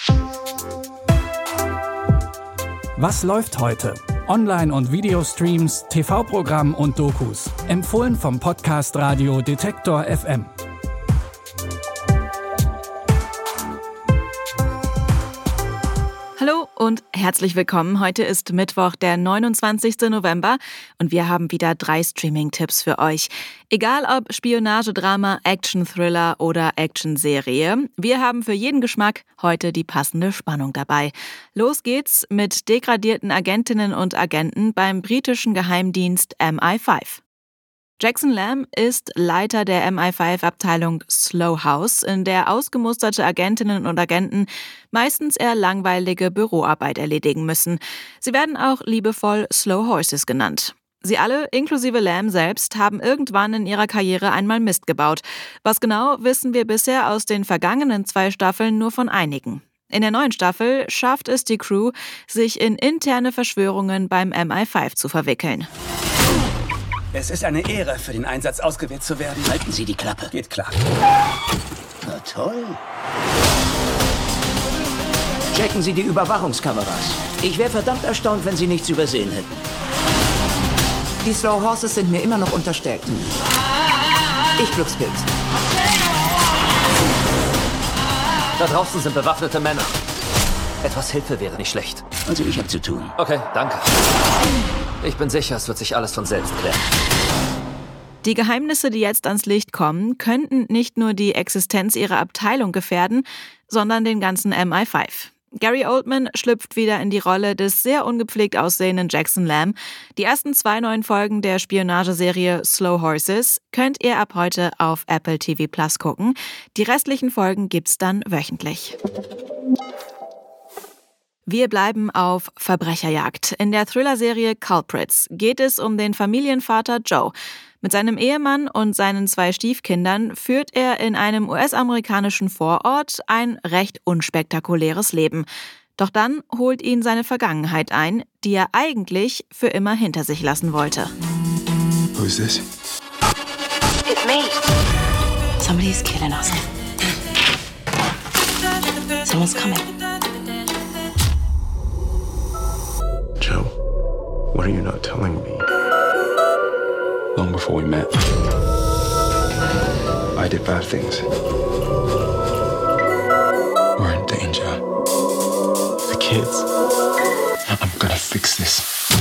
Was läuft heute? Online- und Videostreams, TV-Programm und Dokus. Empfohlen vom Podcast Radio Detektor FM. Hallo und herzlich willkommen. Heute ist Mittwoch, der 29. November und wir haben wieder 3 Streaming-Tipps für euch. Egal ob Spionagedrama, Action-Thriller oder Action-Serie, wir haben für jeden Geschmack heute die passende Spannung dabei. Los geht's mit degradierten Agentinnen und Agenten beim britischen Geheimdienst MI5. Jackson Lamb ist Leiter der MI5-Abteilung Slow House, in der ausgemusterte Agentinnen und Agenten meistens eher langweilige Büroarbeit erledigen müssen. Sie werden auch liebevoll Slow Horses genannt. Sie alle, inklusive Lamb selbst, haben irgendwann in ihrer Karriere einmal Mist gebaut. Was genau, wissen wir bisher aus den vergangenen 2 Staffeln nur von einigen. In der neuen Staffel schafft es die Crew, sich in interne Verschwörungen beim MI5 zu verwickeln. Es ist eine Ehre, für den Einsatz ausgewählt zu werden. Halten Sie die Klappe. Geht klar. Na toll. Checken Sie die Überwachungskameras. Ich wäre verdammt erstaunt, wenn Sie nichts übersehen hätten. Die Slow Horses sind mir immer noch unterstellt. Ich Glückspilz. Da draußen sind bewaffnete Männer. Etwas Hilfe wäre nicht schlecht. Also ich habe zu tun. Okay, danke. Ich bin sicher, es wird sich alles von selbst klären. Die Geheimnisse, die jetzt ans Licht kommen, könnten nicht nur die Existenz ihrer Abteilung gefährden, sondern den ganzen MI5. Gary Oldman schlüpft wieder in die Rolle des sehr ungepflegt aussehenden Jackson Lamb. Die ersten 2 neuen Folgen der Spionageserie Slow Horses könnt ihr ab heute auf Apple TV Plus gucken. Die restlichen Folgen gibt's dann wöchentlich. Wir bleiben auf Verbrecherjagd. In der Thriller-Serie Culprits geht es um den Familienvater Joe. Mit seinem Ehemann und seinen 2 Stiefkindern führt er in einem US-amerikanischen Vorort ein recht unspektakuläres Leben. Doch dann holt ihn seine Vergangenheit ein, die er eigentlich für immer hinter sich lassen wollte. Who's this? It's me. Somebody's killing us. Someone's coming. Joe, what are you not telling me? Long before we met, I did bad things. We're in danger. The kids. I'm gonna fix this.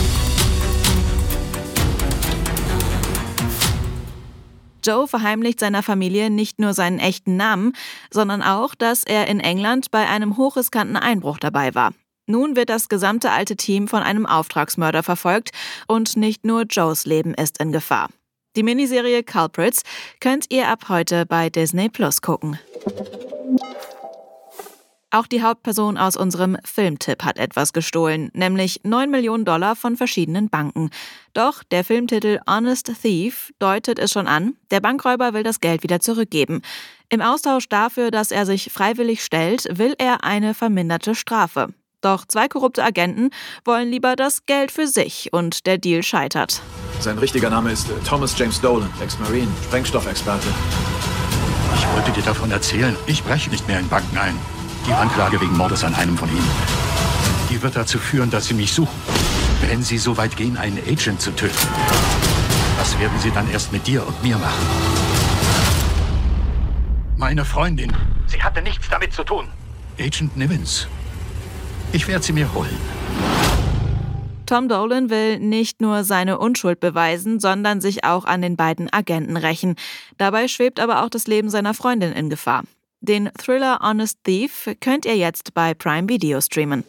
Joe verheimlicht seiner Familie nicht nur seinen echten Namen, sondern auch, dass er in England bei einem hochriskanten Einbruch dabei war. Nun wird das gesamte alte Team von einem Auftragsmörder verfolgt und nicht nur Joes Leben ist in Gefahr. Die Miniserie Culprits könnt ihr ab heute bei Disney Plus gucken. Auch die Hauptperson aus unserem Filmtipp hat etwas gestohlen, nämlich $9 Millionen von verschiedenen Banken. Doch der Filmtitel Honest Thief deutet es schon an, der Bankräuber will das Geld wieder zurückgeben. Im Austausch dafür, dass er sich freiwillig stellt, will er eine verminderte Strafe. Doch 2 korrupte Agenten wollen lieber das Geld für sich und der Deal scheitert. Sein richtiger Name ist Thomas James Dolan, Ex-Marine, Sprengstoffexperte. Ich wollte dir davon erzählen, ich breche nicht mehr in Banken ein. Die Anklage wegen Mordes an einem von ihnen. Die wird dazu führen, dass sie mich suchen. Wenn sie so weit gehen, einen Agent zu töten. Was werden sie dann erst mit dir und mir machen? Meine Freundin, sie hatte nichts damit zu tun. Agent Nivens. Ich werde sie mir holen. Tom Dolan will nicht nur seine Unschuld beweisen, sondern sich auch an den beiden Agenten rächen. Dabei schwebt aber auch das Leben seiner Freundin in Gefahr. Den Thriller Honest Thief könnt ihr jetzt bei Prime Video streamen.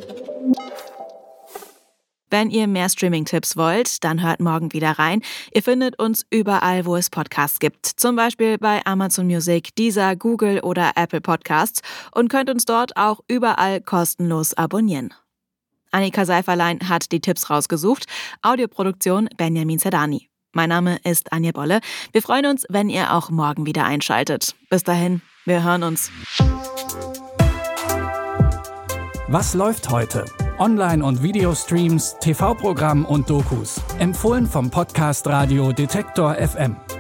Wenn ihr mehr Streaming-Tipps wollt, dann hört morgen wieder rein. Ihr findet uns überall, wo es Podcasts gibt. Zum Beispiel bei Amazon Music, Deezer, Google oder Apple Podcasts und könnt uns dort auch überall kostenlos abonnieren. Annika Seiferlein hat die Tipps rausgesucht. Audioproduktion Benjamin Zerdani. Mein Name ist Anja Bolle. Wir freuen uns, wenn ihr auch morgen wieder einschaltet. Bis dahin, wir hören uns. Was läuft heute? Online- und Videostreams, TV-Programm und Dokus. Empfohlen vom Podcast Radio Detektor FM.